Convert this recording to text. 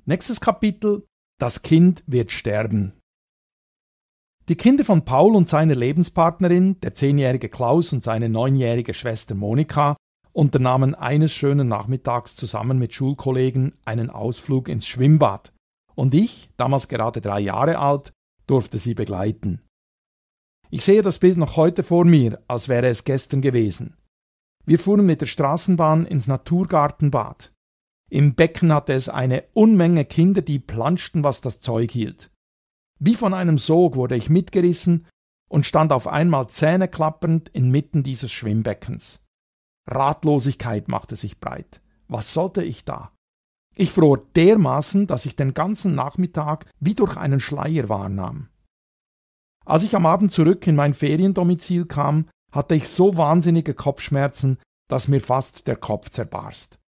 Nächstes Kapitel: Das Kind wird sterben. Die Kinder von Paul und seiner Lebenspartnerin, der 10-jährige Klaus und seine 9-jährige Schwester Monika, unternahmen eines schönen Nachmittags zusammen mit Schulkollegen einen Ausflug ins Schwimmbad. Und ich, damals gerade 3 Jahre alt, durfte sie begleiten. Ich sehe das Bild noch heute vor mir, als wäre es gestern gewesen. Wir fuhren mit der Straßenbahn ins Naturgartenbad. Im Becken hatte es eine Unmenge Kinder, die planschten, was das Zeug hielt. Wie von einem Sog wurde ich mitgerissen und stand auf einmal zähneklappernd inmitten dieses Schwimmbeckens. Ratlosigkeit machte sich breit. Was sollte ich da? Ich fror dermaßen, dass ich den ganzen Nachmittag wie durch einen Schleier wahrnahm. Als ich am Abend zurück in mein Feriendomizil kam, hatte ich so wahnsinnige Kopfschmerzen, dass mir fast der Kopf zerbarst.